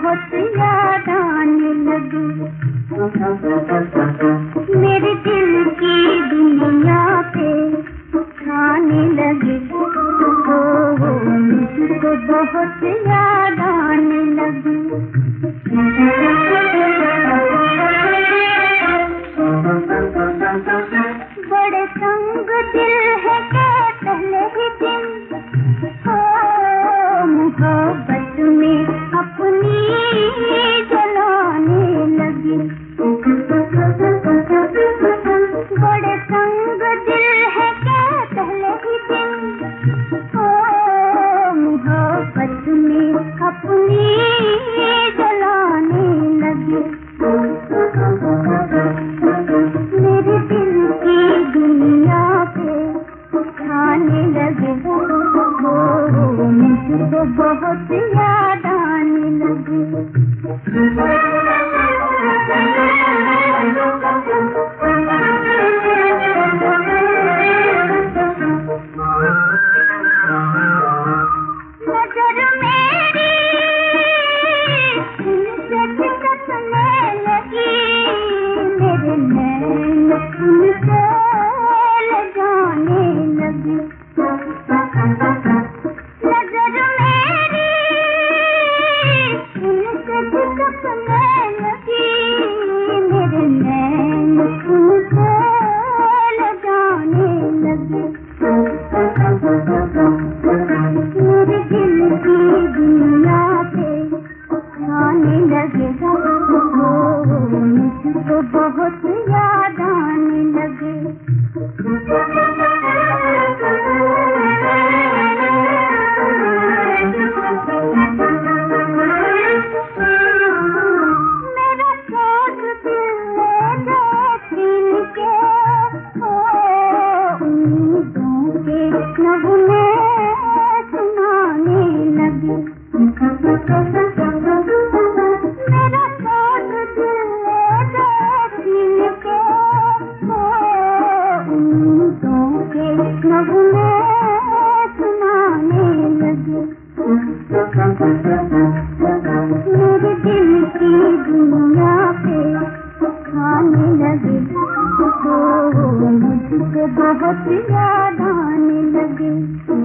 बहुत याद आने लगी। मेरे दिल की दुनिया पे खाने लगे, मुझको बहुत याद आने लगी। बड़े तंग दिल है के पहले ही दिन, मोहब्बत में अपनी जलाने लगी। बड़े तंग दिल है के पहले ही दिन, मोहब्बत में अपनी जलाने लगी। मेरे दिल की दुनिया पे खाने लगे, मुझको बहुत याद आने लगी। नजर मेरी इनसे खिसकने लगी, मेरे नैन उनसे लगाने लगी। नजर मेरी इनसे खिसकने लगी, मेरे नैन उनसे लगाने लगी। मेरे दिल की दुनिया पे खाने लगे, मुझको बहुत याद आने लगे। मेरा सोच दिल छीन के उम्मीदों के नगमे सुनाने लगी। मेरा सोच दिल छीन के उम्मीदों के नगमे सुनाने लगी। मेरे दिल की दुनिया पे खाने लगे, मुझको बहुत याद आने लगे।